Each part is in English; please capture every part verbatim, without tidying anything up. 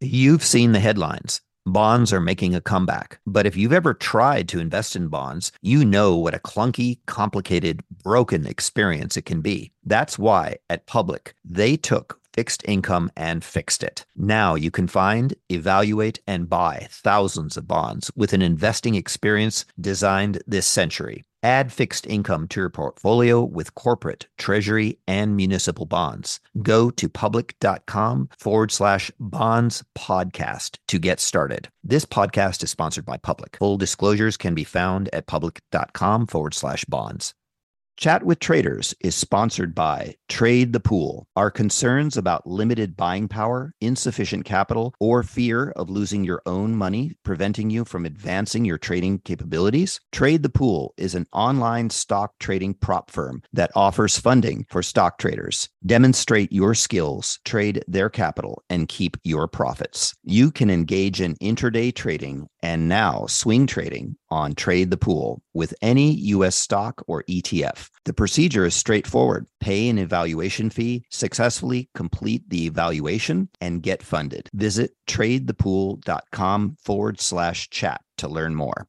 You've seen the headlines. Bonds are making a comeback. But if you've ever tried to invest in bonds, you know what a clunky, complicated, broken experience it can be. That's why at Public, they took fixed income and fixed it. Now you can find, evaluate, and buy thousands of bonds with an investing experience designed this century. Add fixed income to your portfolio with corporate, treasury, and municipal bonds. Go to public.com forward slash bonds podcast to get started. This podcast is sponsored by Public. Full disclosures can be found at public.com forward slash bonds. Chat with Traders is sponsored by Trade the Pool. Are concerns about limited buying power, insufficient capital, or fear of losing your own money preventing you from advancing your trading capabilities? Trade the Pool is an online stock trading prop firm that offers funding for stock traders. Demonstrate your skills, trade their capital, and keep your profits. You can engage in intraday trading and now swing trading on Trade the Pool with any U S stock or E T F. The procedure is straightforward. Pay an evaluation fee, successfully complete the evaluation, and get funded. Visit tradethepool.com forward slash chat to learn more.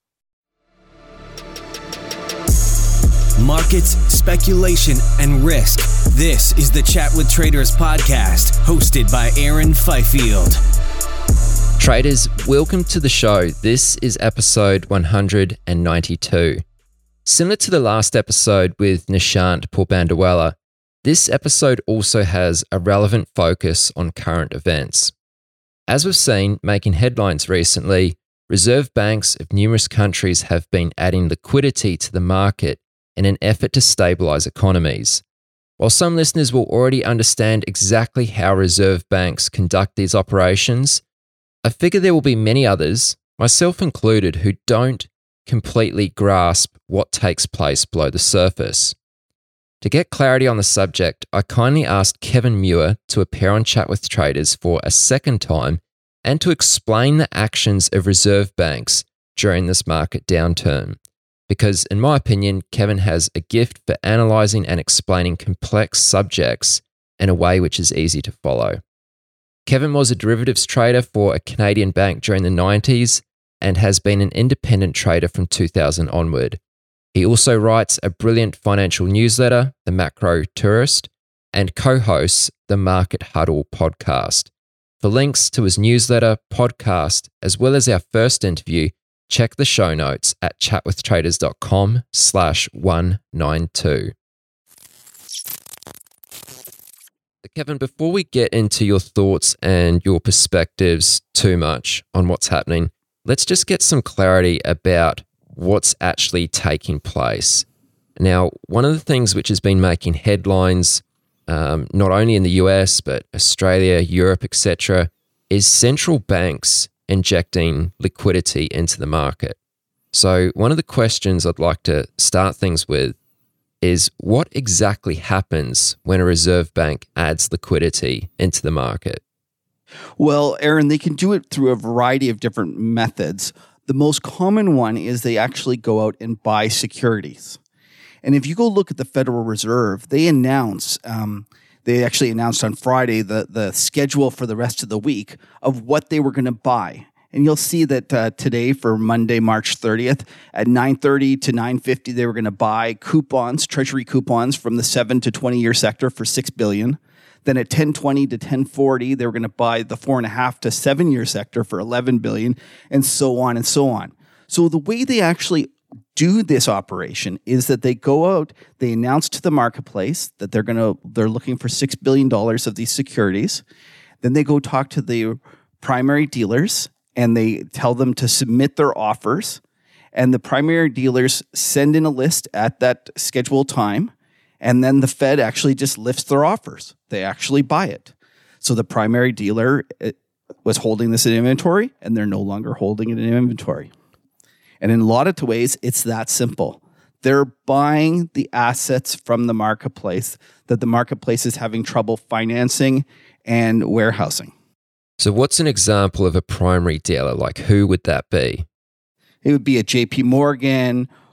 Markets, speculation, and risk. This is the Chat with Traders podcast, hosted by Aaron Fifield. Traders, welcome to the show. This is episode one hundred ninety-two. Similar to the last episode with Nishant Purbandawala, this episode also has a relevant focus on current events. As we've seen making headlines recently, reserve banks of numerous countries have been adding liquidity to the market in an effort to stabilize economies. While some listeners will already understand exactly how reserve banks conduct these operations, I figure there will be many others, myself included, who don't completely grasp what takes place below the surface. To get clarity on the subject, I kindly asked Kevin Muir to appear on Chat with Traders for a second time and to explain the actions of reserve banks during this market downturn. Because, in my opinion, Kevin has a gift for analysing and explaining complex subjects in a way which is easy to follow. Kevin was a derivatives trader for a Canadian bank during the nineties and has been an independent trader from two thousand onward. He also writes a brilliant financial newsletter, The Macro Tourist, and co-hosts the Market Huddle podcast. For links to his newsletter, podcast, as well as our first interview, check the show notes at chatwithtraders.com slash 192. Kevin, before we get into your thoughts and your perspectives too much on what's happening, let's just get some clarity about what's actually taking place. Now, one of the things which has been making headlines, um, not only in the U S, but Australia, Europe, et cetera, is central banks injecting liquidity into the market. So one of the questions I'd like to start things with is what exactly happens when a reserve bank adds liquidity into the market? Well, Aaron, they can do it through a variety of different methods. The most common one is they actually go out and buy securities. And if you go look at the Federal Reserve, they announce, um, they actually announced on Friday the, the schedule for the rest of the week of what they were going to buy. And you'll see that uh, today for Monday, March thirtieth, at nine thirty to nine fifty, they were going to buy coupons, treasury coupons from the seven to twenty year sector for six billion dollars. Then at ten twenty to ten forty, they were going to buy the four and a half to seven year sector for eleven billion dollars, and so on and so on. So the way they actually do this operation is that they go out, they announce to the marketplace that they're going to, they're looking for six billion dollars of these securities. Then they go talk to the primary dealers, and they tell them to submit their offers, and the primary dealers send in a list at that scheduled time, and then the Fed actually just lifts their offers. They actually buy it. So the primary dealer was holding this in inventory, and they're no longer holding it in inventory. And in a lot of ways, it's that simple. They're buying the assets from the marketplace that the marketplace is having trouble financing and warehousing. So what's an example of a primary dealer? Like, who would that be? It would be a J P Morgan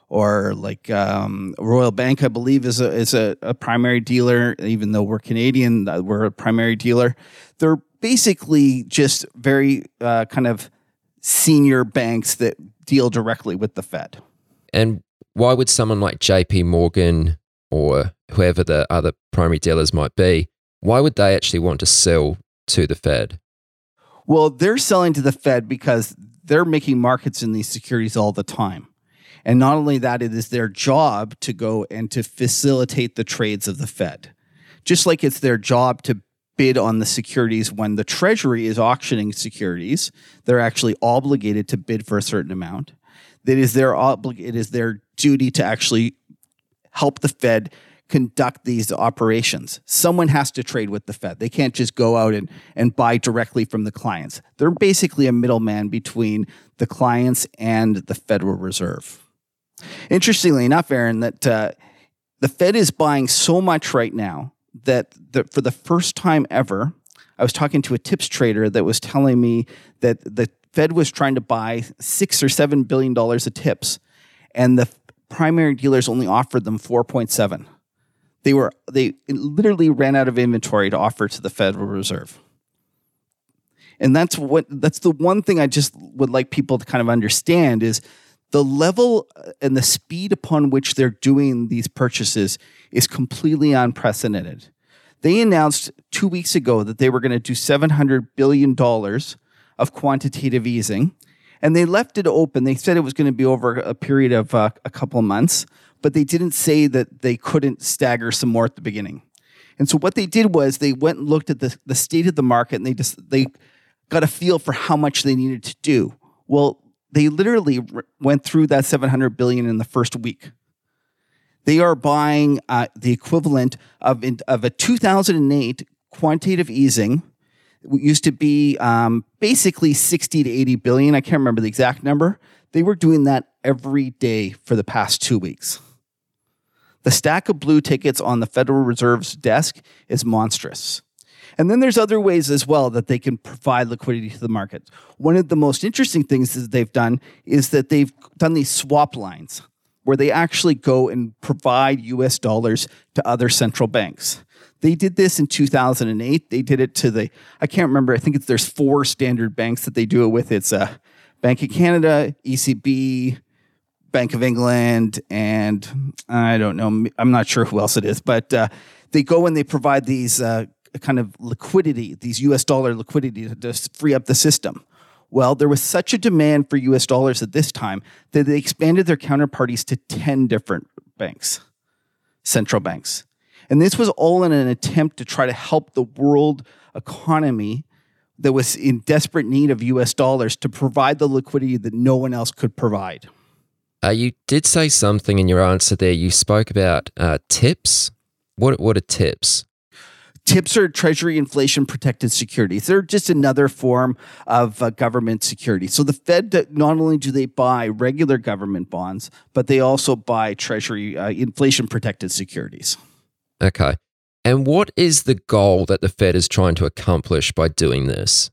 or like um, Royal Bank, I believe, is a is a, a primary dealer. Even though we're Canadian, uh, we're a primary dealer. They're basically just very uh, kind of senior banks that deal directly with the Fed. And why would someone like J P Morgan or whoever the other primary dealers might be, why would they actually want to sell to the Fed? Well, they're selling to the Fed because they're making markets in these securities all the time. And not only that, it is their job to go and to facilitate the trades of the Fed. Just like it's their job to bid on the securities when the Treasury is auctioning securities, they're actually obligated to bid for a certain amount. That is their obli- it is their duty to actually help the Fed conduct these operations. Someone has to trade with the Fed. They can't just go out and, and buy directly from the clients. They're basically a middleman between the clients and the Federal Reserve. Interestingly enough, Aaron, that uh, the Fed is buying so much right now that the, for the first time ever, I was talking to a tips trader that was telling me that the Fed was trying to buy six or seven billion dollars of tips, and the primary dealers only offered them four point seven. They were they literally ran out of inventory to offer to the Federal Reserve. And that's what that's the one thing I just would like people to kind of understand is the level and the speed upon which they're doing these purchases is completely unprecedented. They announced two weeks ago that they were going to do seven hundred billion dollars of quantitative easing, and they left it open. They said it was going to be over a period of uh, a couple of months, but they didn't say that they couldn't stagger some more at the beginning. And so what they did was they went and looked at the, the state of the market, and they just they got a feel for how much they needed to do. Well, they literally r- went through that seven hundred billion dollars in the first week. They are buying uh, the equivalent of, in, of a two thousand eight quantitative easing. It used to be um, basically sixty to eighty billion. I can't remember the exact number. They were doing that every day for the past two weeks. The stack of blue tickets on the Federal Reserve's desk is monstrous. And then there's other ways as well that they can provide liquidity to the market. One of the most interesting things that they've done is that they've done these swap lines where they actually go and provide U S dollars to other central banks. They did this in two thousand eight. They did it to the, I can't remember, I think it's, there's four standard banks that they do it with. It's uh, Bank of Canada, E C B, Bank of England, and I don't know, I'm not sure who else it is, but uh, they go and they provide these uh, kind of liquidity, these U S dollar liquidity to just free up the system. Well, there was such a demand for U S dollars at this time that they expanded their counterparties to ten different banks, central banks. And this was all in an attempt to try to help the world economy that was in desperate need of U S dollars to provide the liquidity that no one else could provide. Uh, you did say something in your answer there. You spoke about uh, tips. What what are tips? Tips are Treasury inflation protected securities. They're just another form of uh, government security. So the Fed, not only do they buy regular government bonds, but they also buy Treasury uh, inflation protected securities. Okay. And what is the goal that the Fed is trying to accomplish by doing this?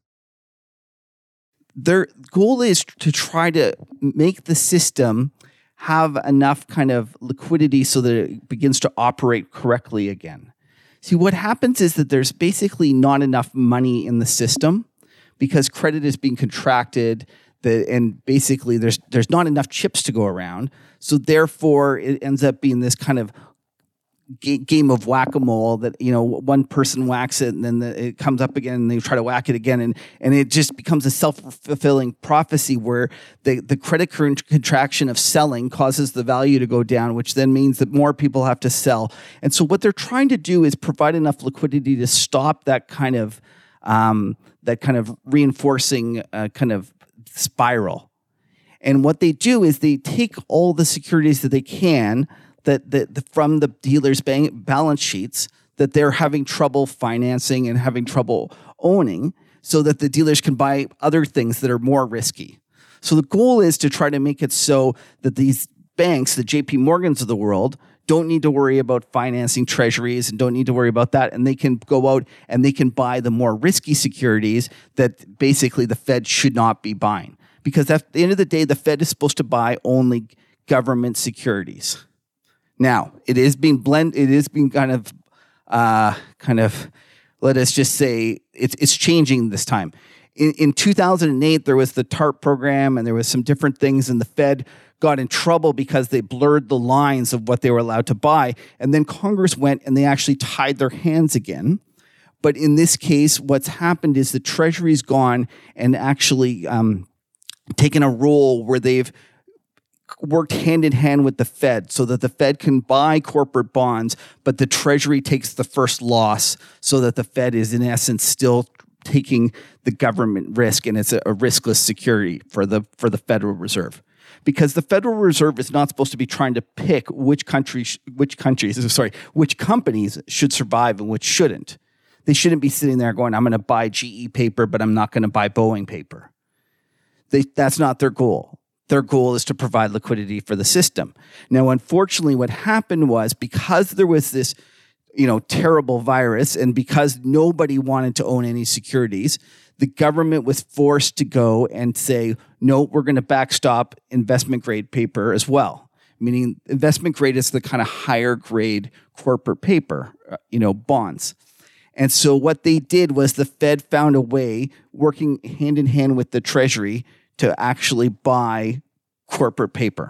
Their goal is to try to make the system have enough kind of liquidity so that it begins to operate correctly again. See, what happens is that there's basically not enough money in the system because credit is being contracted, the, and basically there's there's not enough chips to go around. So therefore, it ends up being this kind of g- game of whack-a-mole that, you know, one person whacks it and then the, it comes up again and they try to whack it again. And, and it just becomes a self-fulfilling prophecy where the, the credit con- contraction of selling causes the value to go down, which then means that more people have to sell. And so what they're trying to do is provide enough liquidity to stop that kind of um, that kind of reinforcing uh, kind of spiral. And what they do is they take all the securities that they can that, that, that from the dealers' bank balance sheets that they're having trouble financing and having trouble owning so that the dealers can buy other things that are more risky. So the goal is to try to make it so that these banks, the J P Morgans of the world, don't need to worry about financing treasuries and don't need to worry about that. And they can go out and they can buy the more risky securities that basically the Fed should not be buying. Because at the end of the day, the Fed is supposed to buy only government securities. Now, it is being blend. It is being kind of, uh, kind of, let us just say it's it's changing this time. In, in two thousand eight, there was the TARP program, and there was some different things, and the Fed got in trouble because they blurred the lines of what they were allowed to buy. And then Congress went and they actually tied their hands again. But in this case, what's happened is the Treasury's gone and actually um, taken a role where they've worked hand in hand with the Fed so that the Fed can buy corporate bonds, but the Treasury takes the first loss so that the Fed is in essence still taking the government risk, and it's a, a riskless security for the for the Federal Reserve. Because the Federal Reserve is not supposed to be trying to pick which countries, which countries, sorry, which companies should survive and which shouldn't. They shouldn't be sitting there going, I'm going to buy G E paper, but I'm not going to buy Boeing paper. They, that's not their goal. Their goal is to provide liquidity for the system. Now, unfortunately, what happened was because there was this, you know, terrible virus and because nobody wanted to own any securities, the government was forced to go and say, no, we're going to backstop investment grade paper as well. Meaning investment grade is the kind of higher grade corporate paper, you know, bonds. And so what they did was the Fed found a way, working hand in hand with the Treasury, to actually buy corporate paper.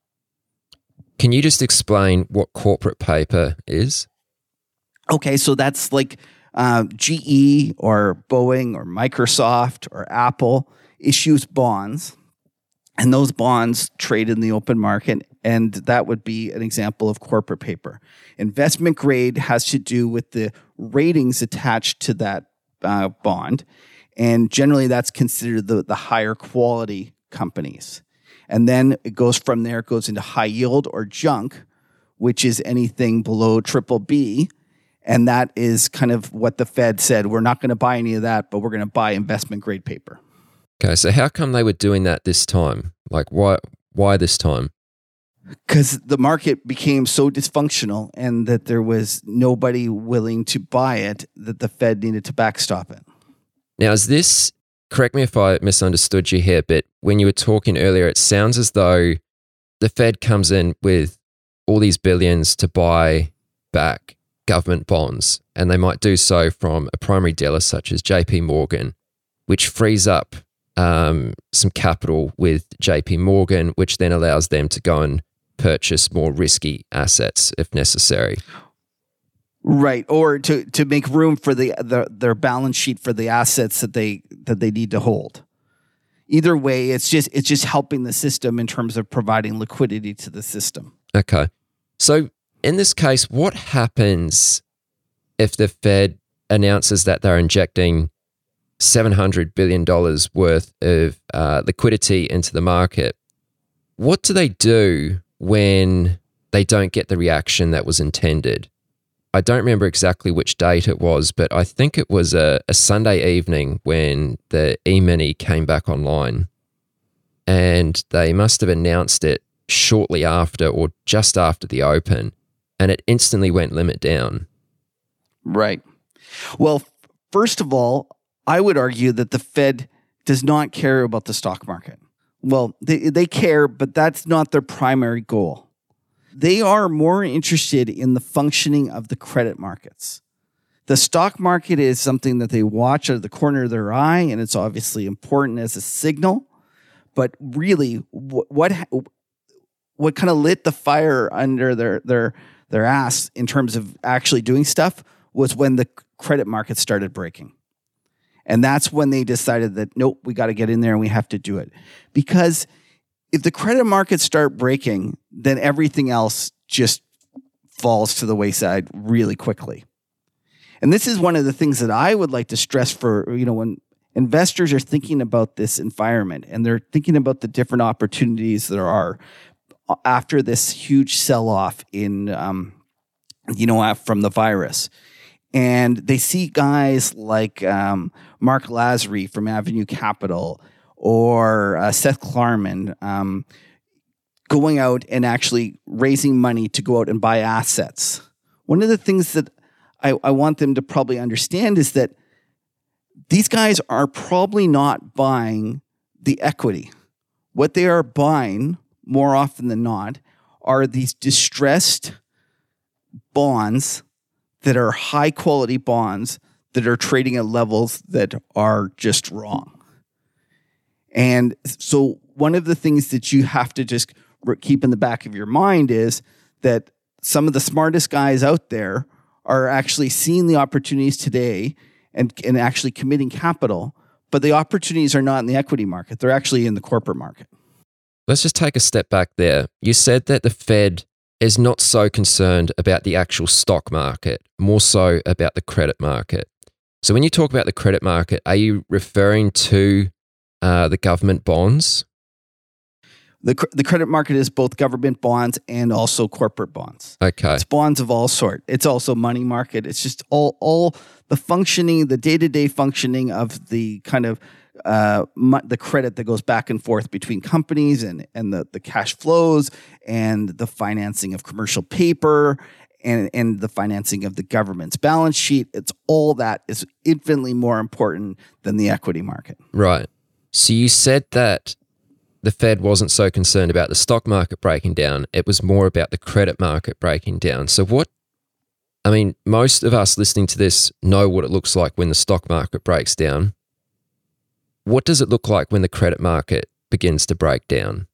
Can you just explain what corporate paper is? Okay, so that's like uh, G E or Boeing or Microsoft or Apple issues bonds, and those bonds trade in the open market, and that would be an example of corporate paper. Investment grade has to do with the ratings attached to that uh, bond, and generally that's considered the, the higher quality companies. And then it goes from there, it goes into high yield or junk, which is anything below triple B. And that is kind of what the Fed said. We're not going to buy any of that, but we're going to buy investment grade paper. Okay, so how come they were doing that this time? Like, why why this time? Because the market became so dysfunctional and that there was nobody willing to buy it that the Fed needed to backstop it. Now, is this, correct me if I misunderstood you here, but when you were talking earlier, it sounds as though the Fed comes in with all these billions to buy back government bonds, and they might do so from a primary dealer such as J P Morgan, which frees up um, some capital with J P Morgan, which then allows them to go and purchase more risky assets if necessary. Right, or to, to make room for the, the their balance sheet for the assets that they that they need to hold. Either way, it's just it's just helping the system in terms of providing liquidity to the system. Okay, so in this case, what happens if the Fed announces that they're injecting seven hundred billion dollars worth of uh, liquidity into the market? What do they do when they don't get the reaction that was intended? I don't remember exactly which date it was, but I think it was a, a Sunday evening when the E-mini came back online. And they must have announced it shortly after or just after the open, and it instantly went limit down. Right. Well, first of all, I would argue that the Fed does not care about the stock market. Well, they, they care, but that's not their primary goal. They are more interested in the functioning of the credit markets. The stock market is something that they watch out of the corner of their eye, and it's obviously important as a signal. But really, what what, what kind of lit the fire under their, their, their ass in terms of actually doing stuff was when the credit market started breaking. And that's when they decided that, nope, we got to get in there and we have to do it. Because if the credit markets start breaking, then everything else just falls to the wayside really quickly. And this is one of the things that I would like to stress for, you know, when investors are thinking about this environment and they're thinking about the different opportunities there are after this huge sell-off in, um, you know, from the virus. And they see guys like um, Mark Lazary from Avenue Capital or uh, Seth Klarman um, going out and actually raising money to go out and buy assets. One of the things that I, I want them to probably understand is that these guys are probably not buying the equity. What they are buying more often than not, are these distressed bonds that are high quality bonds that are trading at levels that are just wrong. And so one of the things that you have to just keep in the back of your mind is that some of the smartest guys out there are actually seeing the opportunities today and, and actually committing capital, but the opportunities are not in the equity market. They're actually in the corporate market. Let's just take a step back there. You said that the Fed is not so concerned about the actual stock market, more so about the credit market. So when you talk about the credit market, are you referring to uh, the government bonds? The, cr- the credit market is both government bonds and also corporate bonds. Okay. It's bonds of all sort. It's also money market. It's just all all the functioning, the day-to-day functioning of the kind of uh, mo- the credit that goes back and forth between companies and, and the, the cash flows and the financing of commercial paper and, and the financing of the government's balance sheet. It's all that is infinitely more important than the equity market. Right. So you said that the Fed wasn't so concerned about the stock market breaking down. It was more about the credit market breaking down. So what, I mean, most of us listening to this know what it looks like when the stock market breaks down. What does it look like when the credit market begins to break down?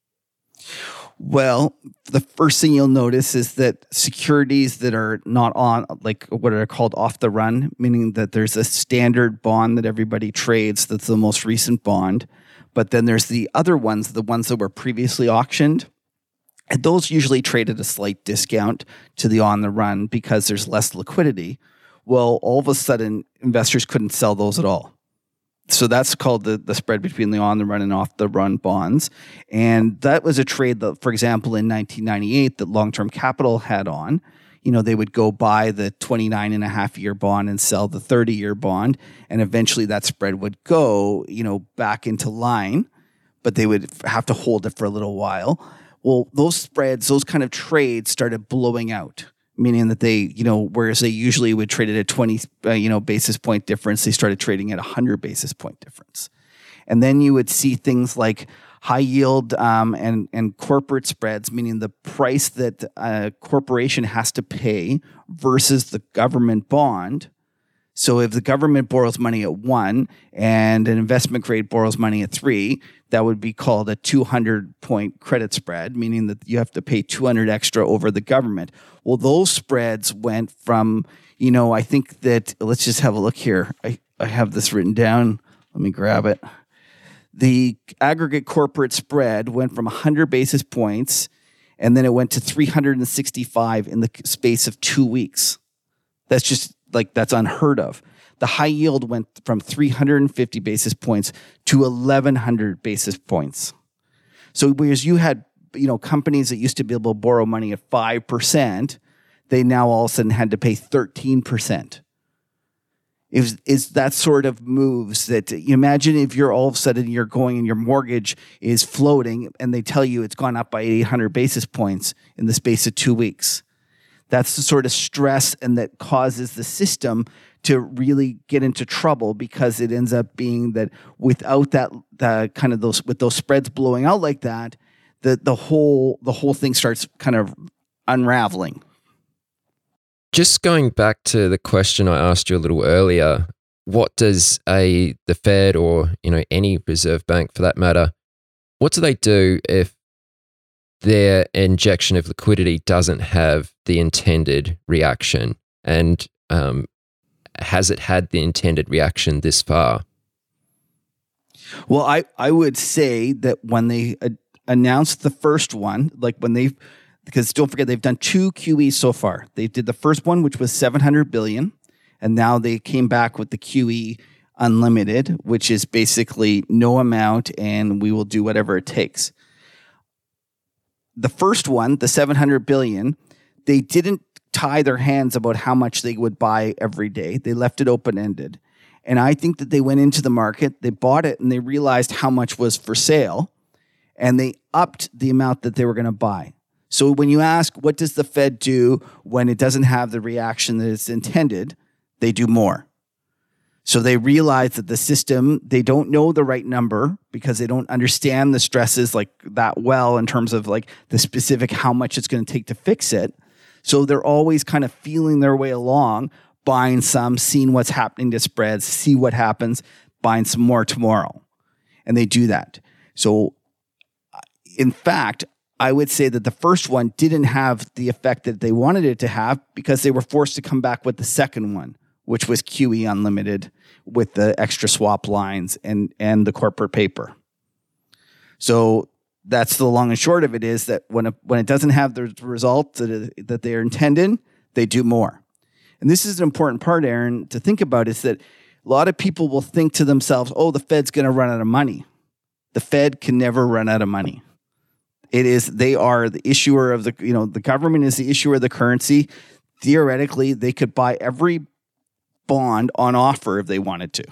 Well, the first thing you'll notice is that securities that are not on, like what are called off the run, meaning that there's a standard bond that everybody trades that's the most recent bond. But then there's the other ones, the ones that were previously auctioned. And those usually trade at a slight discount to the on the run because there's less liquidity. Well, all of a sudden, investors couldn't sell those at all. So that's called the, the spread between the on the run and off the run bonds. And that was a trade that, for example, in nineteen ninety-eight, that Long-Term Capital had on. You know, they would go buy the twenty-nine and a half year bond and sell the thirty year bond. And eventually that spread would go, you know, back into line, but they would have to hold it for a little while. Well, those spreads, those kind of trades started blowing out, meaning that they, you know, whereas they usually would trade at a twenty, uh, you know, basis point difference, they started trading at a hundred basis point difference. And then you would see things like high yield um, and, and corporate spreads, meaning the price that a corporation has to pay versus the government bond. So if the government borrows money at one and an investment grade borrows money at three, that would be called a two hundred point credit spread, meaning that you have to pay two hundred extra over the government. Well, those spreads went from, you know, I think that, let's just have a look here. I, I have this written down. Let me grab it. The aggregate corporate spread went from one hundred basis points, and then it went to three hundred sixty-five in the space of two weeks. That's just like, that's unheard of. The high yield went from three hundred fifty basis points to eleven hundred basis points. So whereas you had, you know, companies that used to be able to borrow money at five percent, they now all of a sudden had to pay thirteen percent. Is is that sort of moves that you imagine if you're all of a sudden you're going and your mortgage is floating and they tell you it's gone up by eight hundred basis points in the space of two weeks. That's the sort of stress and that causes the system to really get into trouble because it ends up being that without that, the kind of those, with those spreads blowing out like that, the, the whole, the whole thing starts kind of unraveling. Just going back to the question I asked you a little earlier, what does a the Fed or, you know, any reserve bank for that matter, what do they do if their injection of liquidity doesn't have the intended reaction? And um, has it had the intended reaction this far? Well, I, I would say that when they uh, announced the first one, like when they, because don't forget, they've done two Q Es so far. They did the first one, which was seven hundred billion dollars, and now they came back with the Q E Unlimited, which is basically no amount, and we will do whatever it takes. The first one, the seven hundred billion dollars, they didn't tie their hands about how much they would buy every day. They left it open-ended. And I think that they went into the market, they bought it, and they realized how much was for sale, and they upped the amount that they were going to buy. So when you ask, what does the Fed do when it doesn't have the reaction that it's intended? They do more. So they realize that the system, they don't know the right number because they don't understand the stresses like that well in terms of like the specific how much it's going to take to fix it. So they're always kind of feeling their way along, buying some, seeing what's happening to spreads, see what happens, buying some more tomorrow. And they do that. So in fact, I would say that the first one didn't have the effect that they wanted it to have because they were forced to come back with the second one, which was Q E Unlimited with the extra swap lines and, and the corporate paper. So that's the long and short of it is that when, a, when it doesn't have the result that, it, that they're intended, they do more. And this is an important part, Aaron, to think about is that a lot of people will think to themselves, oh, the Fed's going to run out of money. The Fed can never run out of money. It is, they are the issuer of the, you know, the government is the issuer of the currency. Theoretically, they could buy every bond on offer if they wanted to.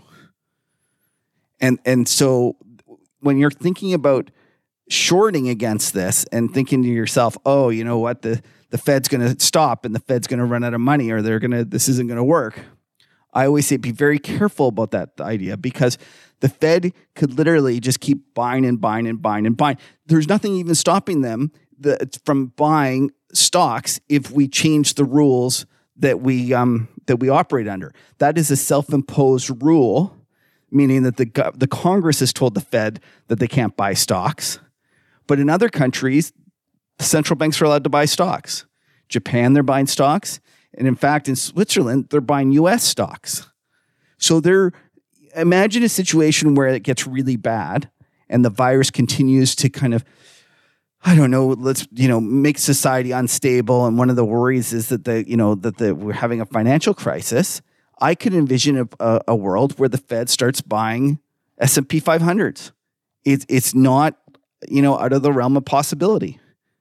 And, and so when you're thinking about shorting against this and thinking to yourself, oh, you know what, the, the Fed's going to stop and the Fed's going to run out of money or they're going to, this isn't going to work. I always say be very careful about that idea because the Fed could literally just keep buying and buying and buying and buying. There's nothing even stopping them the, from buying stocks if we change the rules that we um, that we operate under. That is a self-imposed rule, meaning that the the Congress has told the Fed that they can't buy stocks. But in other countries, the central banks are allowed to buy stocks. Japan, they're buying stocks. And in fact, in Switzerland, they're buying U S stocks. So they're, imagine a situation where it gets really bad and the virus continues to kind of, I don't know, let's, you know, make society unstable. And one of the worries is that the, you know, that the, we're having a financial crisis. I could envision a, a, a world where the Fed starts buying S and P five hundreds. It's, it's not, you know, out of the realm of possibility.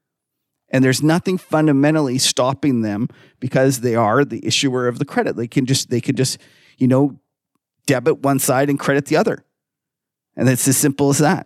And there's nothing fundamentally stopping them because they are the issuer of the credit. They can just, they can just, you know, debit one side and credit the other. And it's as simple as that.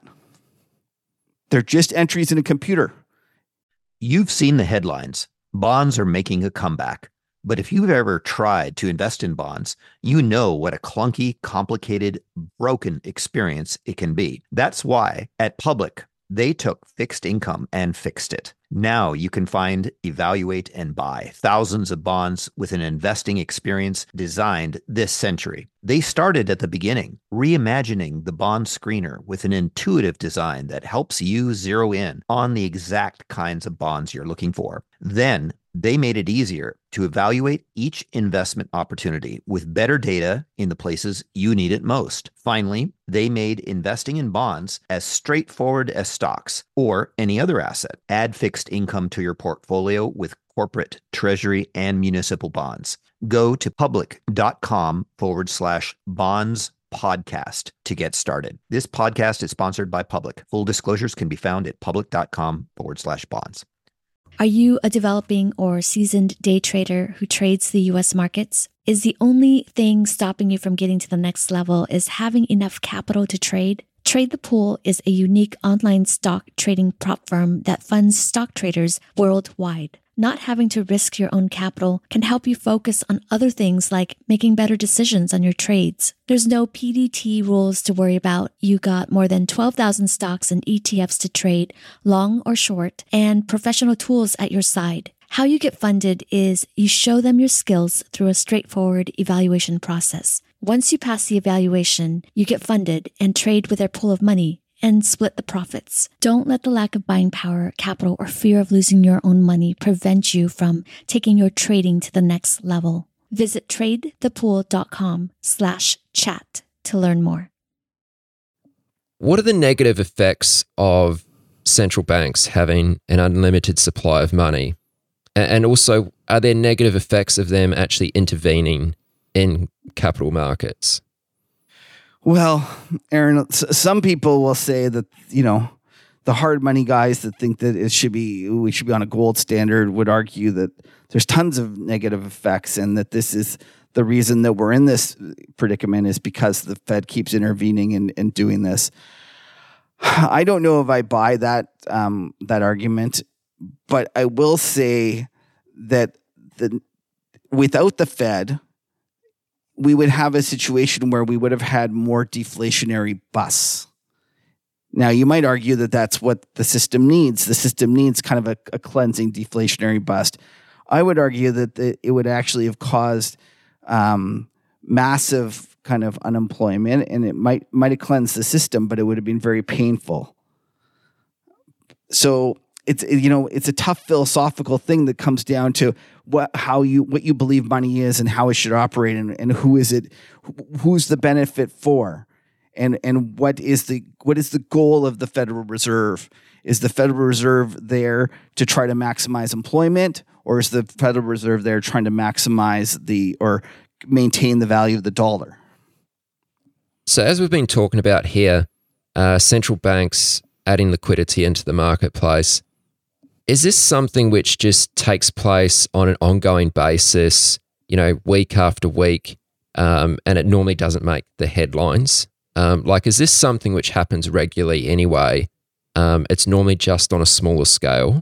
They're just entries in a computer. You've seen the headlines. Bonds are making a comeback. But if you've ever tried to invest in bonds, you know what a clunky, complicated, broken experience it can be. That's why at Public, they took fixed income and fixed it. Now you can find, evaluate, and buy thousands of bonds with an investing experience designed this century. They started at the beginning, reimagining the bond screener with an intuitive design that helps you zero in on the exact kinds of bonds you're looking for. Then they made it easier to evaluate each investment opportunity with better data in the places you need it most. Finally, they made investing in bonds as straightforward as stocks or any other asset. Add fixed income to your portfolio with corporate, treasury, and municipal bonds. Go to public.com forward slash bonds podcast to get started. This podcast is sponsored by Public. Full disclosures can be found at public.com forward slash bonds. Are you a developing or seasoned day trader who trades the U S markets? Is the only thing stopping you from getting to the next level is having enough capital to trade? Trade the Pool is a unique online stock trading prop firm that funds stock traders worldwide. Not having to risk your own capital can help you focus on other things like making better decisions on your trades. There's no P D T rules to worry about. You got more than twelve thousand stocks and E T Fs to trade, long or short, and professional tools at your side. How you get funded is you show them your skills through a straightforward evaluation process. Once you pass the evaluation, you get funded and trade with their pool of money and split the profits. Don't let the lack of buying power, capital, or fear of losing your own money prevent you from taking your trading to the next level. Visit tradethepool.com slash chat to learn more. What are the negative effects of central banks having an unlimited supply of money? And also, are there negative effects of them actually intervening in capital markets? Well, Aaron, some people will say that, you know, the hard money guys that think that it should be, we should be on a gold standard would argue that there's tons of negative effects and that this is the reason that we're in this predicament is because the Fed keeps intervening and, and doing this. I don't know if I buy that, um, that argument, but I will say that the, without the Fed, we would have a situation where we would have had more deflationary busts. Now, you might argue that that's what the system needs. The system needs kind of a, a cleansing deflationary bust. I would argue that the, it would actually have caused um, massive kind of unemployment, and it might might have cleansed the system, but it would have been very painful. So it's you know it's a tough philosophical thing that comes down to what how you what you believe money is and how it should operate, and, and who is it who's the benefit for. And and what is the what is the goal of the Federal Reserve? Is the Federal Reserve there to try to maximize employment, or is the Federal Reserve there trying to maximize the or maintain the value of the dollar? So as we've been talking about here, uh, central banks adding liquidity into the marketplace, is this something which just takes place on an ongoing basis, you know, week after week, um, and it normally doesn't make the headlines? Um, like, is this something which happens regularly anyway? Um, it's normally just on a smaller scale.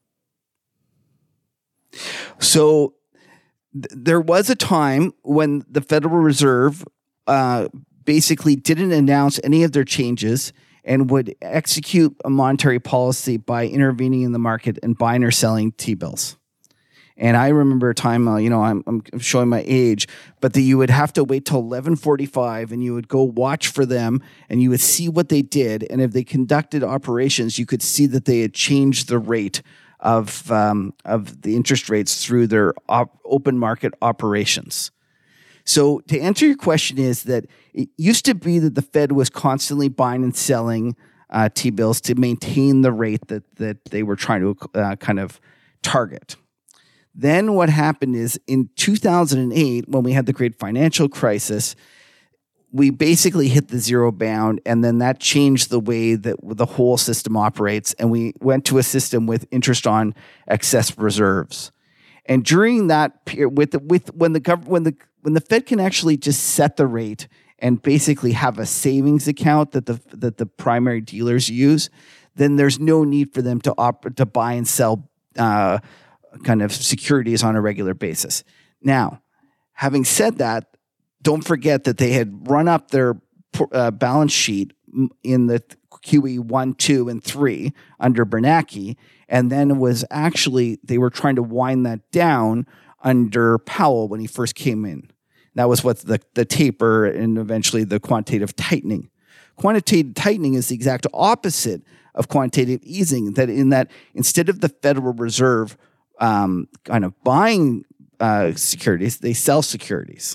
So th- there was a time when the Federal Reserve uh, basically didn't announce any of their changes and would execute a monetary policy by intervening in the market and buying or selling T-bills. And I remember a time, uh, you know, I'm, I'm showing my age, but that you would have to wait till eleven forty-five and you would go watch for them and you would see what they did. And if they conducted operations, you could see that they had changed the rate of um, of the interest rates through their op- open market operations. So to answer your question is that it used to be that the Fed was constantly buying and selling uh, T-bills to maintain the rate that, that they were trying to uh, kind of target. Then what happened is in two thousand eight, when we had the great financial crisis, we basically hit the zero bound, and then that changed the way that the whole system operates, and we went to a system with interest on excess reserves. And during that period, with the, with when the gov- when the when the Fed can actually just set the rate and basically have a savings account that the that the primary dealers use, then there's no need for them to op- to buy and sell Uh, kind of securities on a regular basis. Now, having said that, don't forget that they had run up their uh, balance sheet in the Q E one, two, and three under Bernanke, and then was actually, they were trying to wind that down under Powell when he first came in. That was what the, the taper and eventually the quantitative tightening. Quantitative tightening is the exact opposite of quantitative easing, that in that instead of the Federal Reserve Um, kind of buying uh, securities, they sell securities.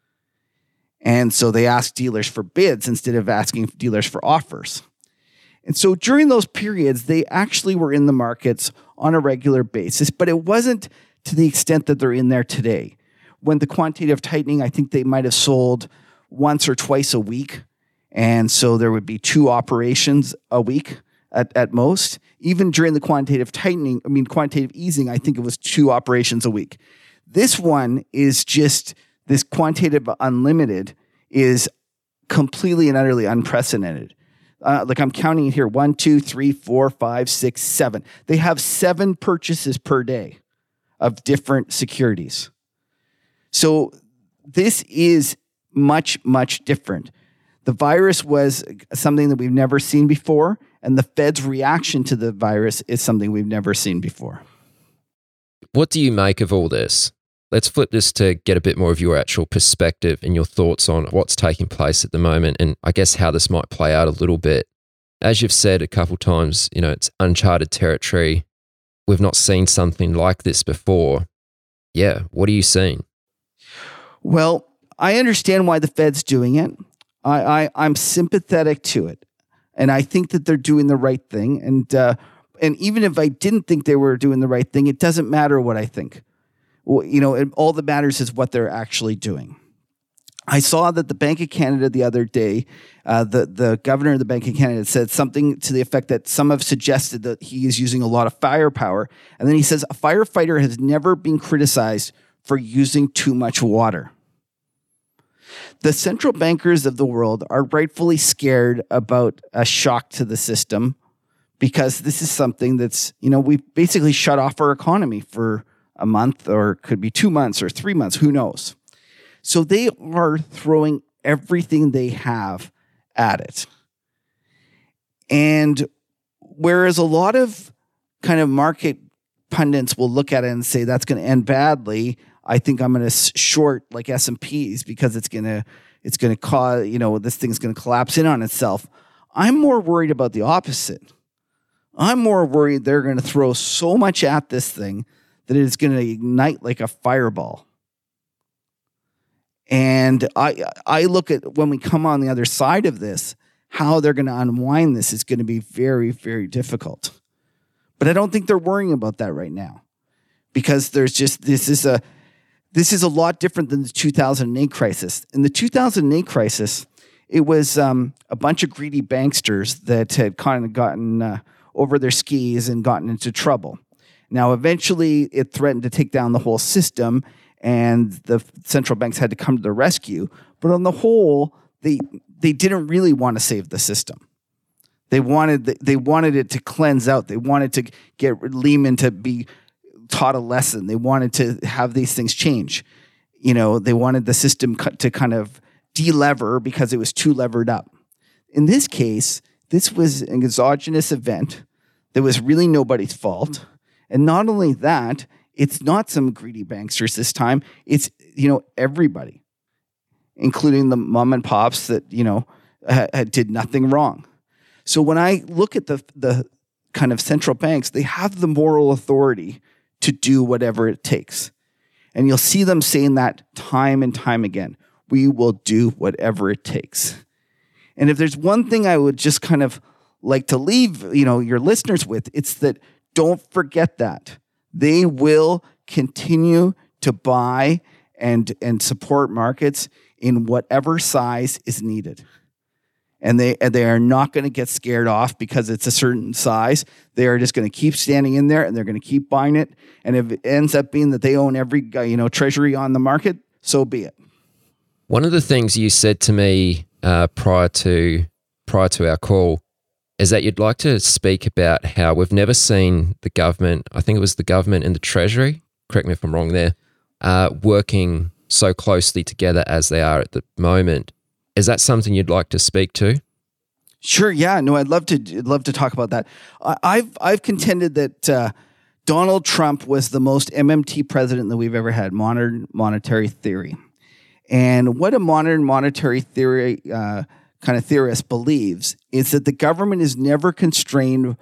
And so they ask dealers for bids instead of asking dealers for offers. And so during those periods, they actually were in the markets on a regular basis, but it wasn't to the extent that they're in there today. When the quantitative tightening, I think they might have sold once or twice a week. And so there would be two operations a week at, at most. Even during the quantitative tightening, I mean, quantitative easing, I think it was two operations a week. This one is just, this quantitative unlimited is completely and utterly unprecedented. Uh, like I'm counting it here, one, two, three, four, five, six, seven. They have seven purchases per day of different securities. So this is much, much different. The virus was something that we've never seen before, and the Fed's reaction to the virus is something we've never seen before. What do you make of all this? Let's flip this to get a bit more of your actual perspective and your thoughts on what's taking place at the moment, and I guess how this might play out a little bit. As you've said a couple times, you know, it's uncharted territory. We've not seen something like this before. Yeah, what are you seeing? Well, I understand why the Fed's doing it. I, I, I'm sympathetic to it. And I think that they're doing the right thing. And uh, and even if I didn't think they were doing the right thing, it doesn't matter what I think. Well, you know, it, all that matters is what they're actually doing. I saw that the Bank of Canada the other day, uh, the, the governor of the Bank of Canada said something to the effect that some have suggested that he is using a lot of firepower. And then he says, a firefighter has never been criticized for using too much water. The central bankers of the world are rightfully scared about a shock to the system because this is something that's, you know, we've basically shut off our economy for a month, or it could be two months or three months, who knows. So they are throwing everything they have at it. And whereas a lot of kind of market pundits will look at it and say that's going to end badly, I think I'm going to short like S and P's because it's going to it's going to cause, you know, this thing's going to collapse in on itself. I'm more worried about the opposite. I'm more worried they're going to throw so much at this thing that it's going to ignite like a fireball. And I I look at when we come on the other side of this, how they're going to unwind this is going to be very, very difficult. But I don't think they're worrying about that right now, because there's just this is a this is a lot different than the two thousand eight crisis. In the two thousand eight crisis, it was um, a bunch of greedy banksters that had kind of gotten uh, over their skis and gotten into trouble. Now, eventually, it threatened to take down the whole system, and the central banks had to come to the rescue. But on the whole, they they didn't really want to save the system. They wanted the, they wanted it to cleanse out. They wanted to get Lehman to be taught a lesson. They wanted to have these things change. You know, they wanted the system to kind of de-lever because it was too levered up. In this case, this was an exogenous event that was really nobody's fault. And not only that, it's not some greedy banksters this time. It's, you know, everybody, including the mom and pops that, you know, ha- did nothing wrong. So when I look at the the kind of central banks, they have the moral authority to do whatever it takes. And you'll see them saying that time and time again. We will do whatever it takes. And if there's one thing I would just kind of like to leave, you know, your listeners with, it's that don't forget that. They will continue to buy and, and support markets in whatever size is needed. And they and they are not going to get scared off because it's a certain size. They are just going to keep standing in there, and they're going to keep buying it. And if it ends up being that they own every, you know, treasury on the market, so be it. One of the things you said to me uh, prior to prior to our call is that you'd like to speak about how we've never seen the government, I think it was the government and the Treasury, correct me if I'm wrong there, uh, working so closely together as they are at the moment. Is that something you'd like to speak to? Sure. Yeah. No, I'd love to. I'd love to talk about that. I've I've contended that uh, Donald Trump was the most M M T president that we've ever had. Modern monetary theory, and what a modern monetary theory uh, kind of theorist believes is that the government is never constrained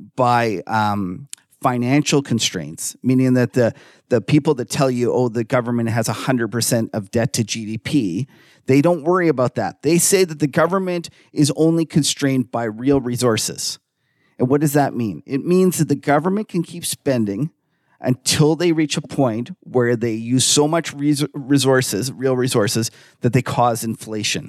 by um, financial constraints, meaning that the the people that tell you, oh, the government has one hundred percent of debt to G D P, they don't worry about that. They say that the government is only constrained by real resources. And what does that mean? It means that the government can keep spending until they reach a point where they use so much res- resources, real resources, that they cause inflation.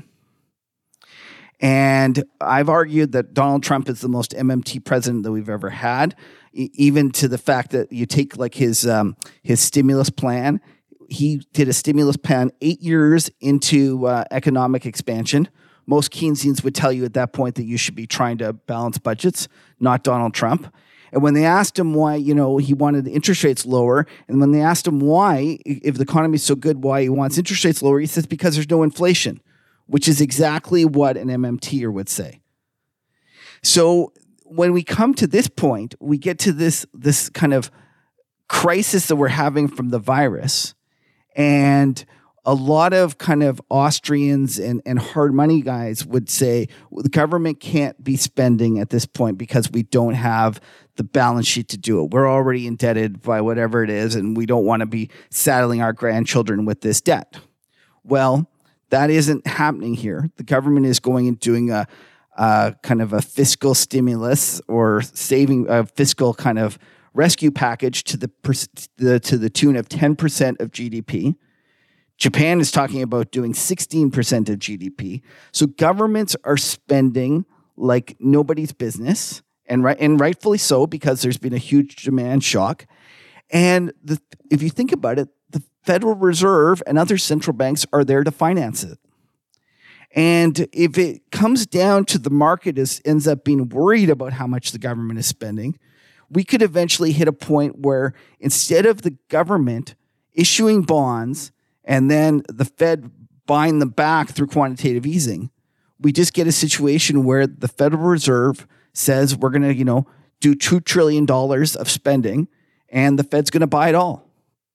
And I've argued that Donald Trump is the most M M T president that we've ever had, e- even to the fact that you take like his um, his stimulus plan. He did a stimulus plan eight years into uh, economic expansion. Most Keynesians would tell you at that point that you should be trying to balance budgets, not Donald Trump. And when they asked him why, you know, he wanted the interest rates lower, and when they asked him why, if the economy is so good, why he wants interest rates lower, he says because there's no inflation, which is exactly what an M M T-er would say. So when we come to this point, we get to this, this kind of crisis that we're having from the virus. And a lot of kind of Austrians and, and hard money guys would say, well, the government can't be spending at this point because we don't have the balance sheet to do it. We're already indebted by whatever it is, and we don't want to be saddling our grandchildren with this debt. Well, that isn't happening here. The government is going and doing a, a kind of a fiscal stimulus or saving a fiscal kind of rescue package to the, the to the tune of ten percent of G D P. Japan is talking about doing sixteen percent of G D P. So governments are spending like nobody's business, and right and rightfully so, because there's been a huge demand shock. And the, if you think about it, the Federal Reserve and other central banks are there to finance it. And if it comes down to the market is ends up being worried about how much the government is spending, we could eventually hit a point where instead of the government issuing bonds and then the Fed buying them back through quantitative easing, we just get a situation where the Federal Reserve says we're going to, you know, do two trillion dollars of spending, and the Fed's going to buy it all.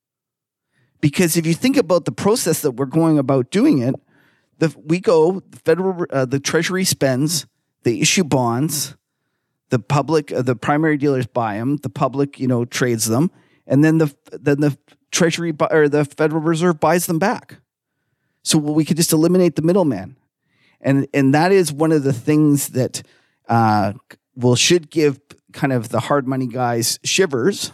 Because if you think about the process that we're going about doing it, the, we go, the federal, uh, the Treasury spends, they issue bonds, the public, uh, the primary dealers buy them, the public, you know, trades them, and then the then the Treasury bu- or the Federal Reserve buys them back. So we could just eliminate the middleman, and and that is one of the things that uh, will should give kind of the hard money guys shivers.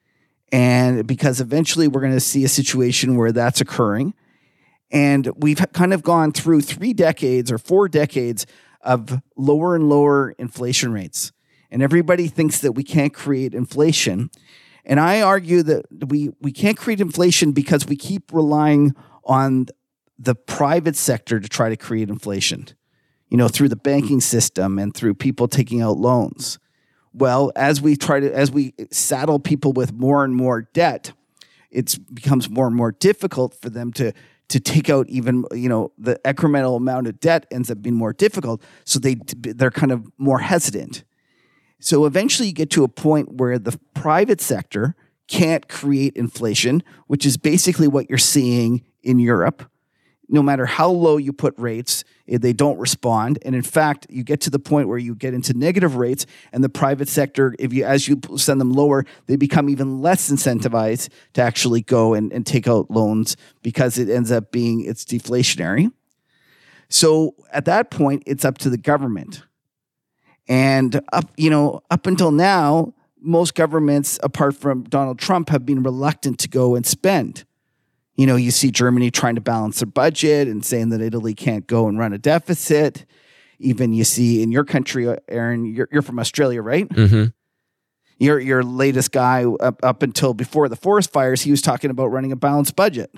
And because eventually we're going to see a situation where that's occurring. And we've kind of gone through three decades or four decades of lower and lower inflation rates. And everybody thinks that we can't create inflation. And I argue that we, we can't create inflation because we keep relying on the private sector to try to create inflation, you know, through the banking system and through people taking out loans. Well, as we try to, as we saddle people with more and more debt, it becomes more and more difficult for them to to take out even, you know, the incremental amount of debt ends up being more difficult. So they they're kind of more hesitant. So eventually you get to a point where the private sector can't create inflation, which is basically what you're seeing in Europe. No matter how low you put rates, they don't respond. And in fact, you get to the point where you get into negative rates, and the private sector, if you as you send them lower, they become even less incentivized to actually go and, and take out loans because it ends up being it's deflationary. So at that point, it's up to the government. And up, you know, up until now, most governments, apart from Donald Trump, have been reluctant to go and spend. You know, you see Germany trying to balance their budget and saying that Italy can't go and run a deficit. Even you see in your country, Aaron, you're, you're from Australia, right? Mm-hmm. Your your latest guy up, up until before the forest fires, he was talking about running a balanced budget,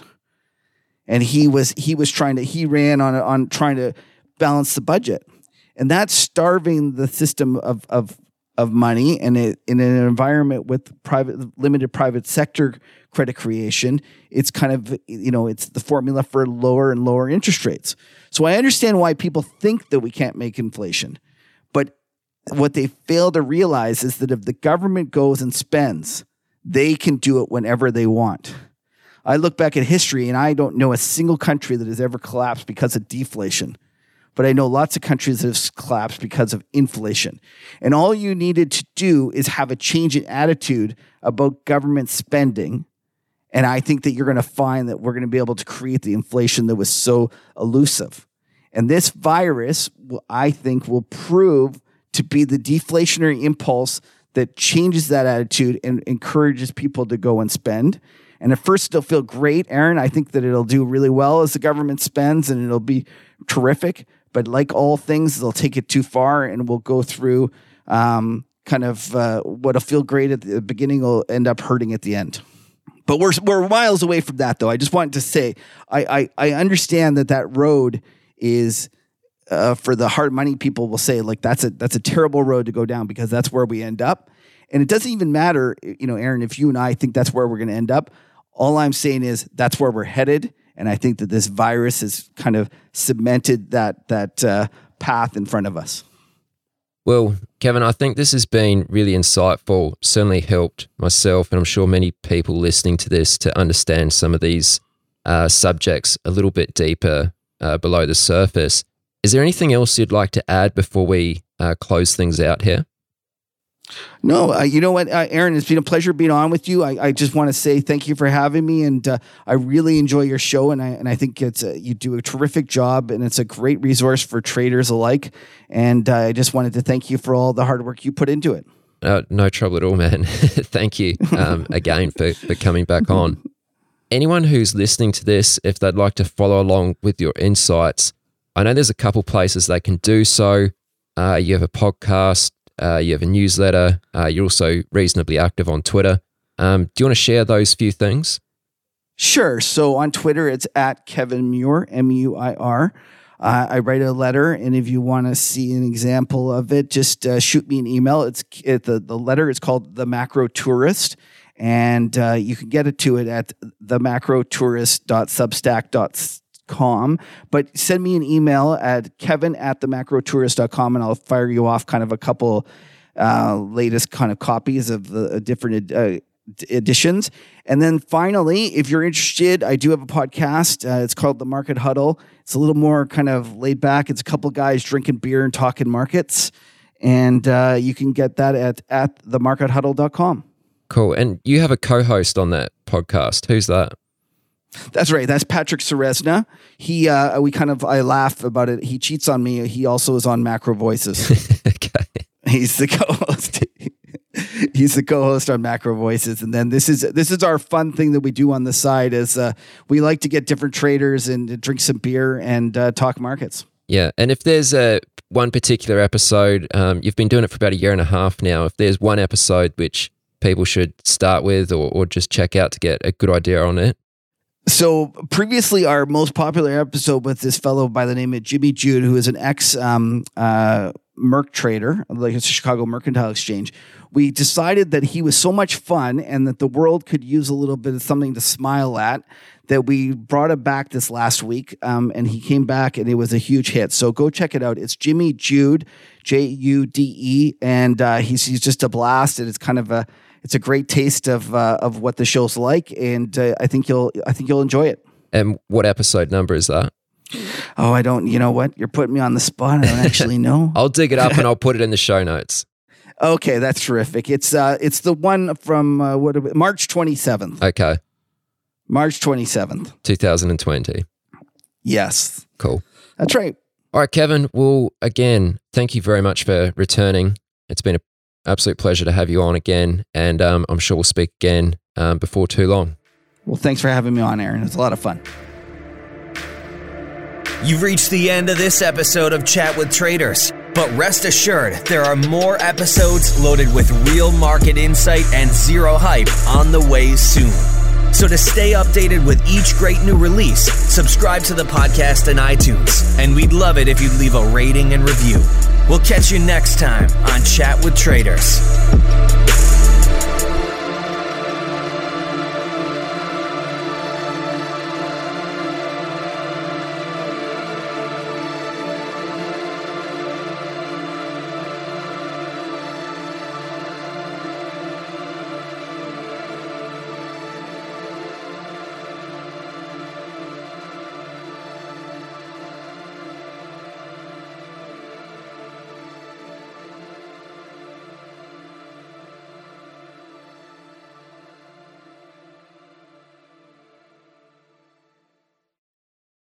and he was he was trying to he ran on on trying to balance the budget, and that's starving the system of of of money, and it, in an environment with private limited private sector credit creation, it's kind of, you know, it's the formula for lower and lower interest rates. So I understand why people think that we can't make inflation, but what they fail to realize is that if the government goes and spends, they can do it whenever they want. I look back at history and I don't know a single country that has ever collapsed because of deflation. But I know lots of countries that have collapsed because of inflation. And all you needed to do is have a change in attitude about government spending. And I think that you're going to find that we're going to be able to create the inflation that was so elusive. And this virus, I think, will prove to be the deflationary impulse that changes that attitude and encourages people to go and spend. And at first it'll feel great, Aaron. I think that it'll do really well as the government spends, and it'll be terrific. But like all things, they'll take it too far, and we'll go through um, kind of uh, what'll feel great at the beginning will end up hurting at the end. But we're we're miles away from that, though. I just wanted to say I I, I understand that that road is uh, for the hard money people will say like that's a that's a terrible road to go down because that's where we end up, and it doesn't even matter, you know, Aaron, if you and I think that's where we're going to end up. All I'm saying is that's where we're headed. And I think that this virus has kind of cemented that that uh, path in front of us. Well, Kevin, I think this has been really insightful, certainly helped myself, and I'm sure many people listening to this to understand some of these uh, subjects a little bit deeper uh, below the surface. Is there anything else you'd like to add before we uh, close things out here? No, uh, you know what, uh, Aaron, it's been a pleasure being on with you. I, I just want to say thank you for having me, and uh, I really enjoy your show, and I and I think it's a, you do a terrific job, and it's a great resource for traders alike. And uh, I just wanted to thank you for all the hard work you put into it. Uh, no trouble at all, man. Thank you um, again for, for coming back on. Anyone who's listening to this, if they'd like to follow along with your insights, I know there's a couple places they can do so. Uh, you have a podcast. Uh, you have a newsletter. Uh, you're also reasonably active on Twitter. Um, do you want to share those few things? Sure. So on Twitter, it's at Kevin Muir, M U I R. Uh, I write a letter, and if you want to see an example of it, just uh, shoot me an email. It's it, the, the letter is called The Macro Tourist, And uh, you can get it to it at the macro tourist dot substack dot com. But send me an email at kevin at the macro tourist dot com, and I'll fire you off kind of a couple uh, latest kind of copies of the uh, different uh, editions. And then finally, if you're interested, I do have a podcast. Uh, it's called The Market Huddle. It's a little more kind of laid back. It's a couple guys drinking beer and talking markets. And uh, you can get that at, at the market huddle dot com. Cool. And you have a co-host on that podcast. Who's that? That's right. That's Patrick Ceresna. He, uh, we kind of, I laugh about it. He cheats on me. He also is on Macro Voices. Okay. He's the co-host. He's the co-host on Macro Voices. And then this is, this is our fun thing that we do on the side is uh, we like to get different traders and drink some beer and uh, talk markets. Yeah. And if there's a one particular episode, um, you've been doing it for about a year and a half now. If there's one episode which people should start with or, or just check out to get a good idea on it? So previously, our most popular episode with this fellow by the name of Jimmy Jude, who is an ex um, uh, Merc trader, like it's the Chicago Mercantile Exchange. We decided that he was so much fun and that the world could use a little bit of something to smile at, that we brought him back this last week, um, and he came back and it was a huge hit. So go check it out. It's Jimmy Jude, J U D E, and uh, he's he's just a blast, and it's kind of a it's a great taste of uh, of what the show's like, and uh, I think you'll I think you'll enjoy it. And what episode number is that? Oh, I don't. You know what? You're putting me on the spot. I don't actually know. I'll dig it up and I'll put it in the show notes. Okay, that's terrific. It's uh, it's the one from uh, what March twenty-seventh. Okay. March twenty-seventh. two thousand twenty. Yes. Cool. That's right. All right, Kevin. Well, again, thank you very much for returning. It's been an absolute pleasure to have you on again, and um, I'm sure we'll speak again um, before too long. Well, thanks for having me on, Aaron. It's a lot of fun. You've reached the end of this episode of Chat with Traders, but rest assured there are more episodes loaded with real market insight and zero hype on the way soon. So to stay updated with each great new release, subscribe to the podcast in iTunes, and we'd love it if you'd leave a rating and review. We'll catch you next time on Chat with Traders.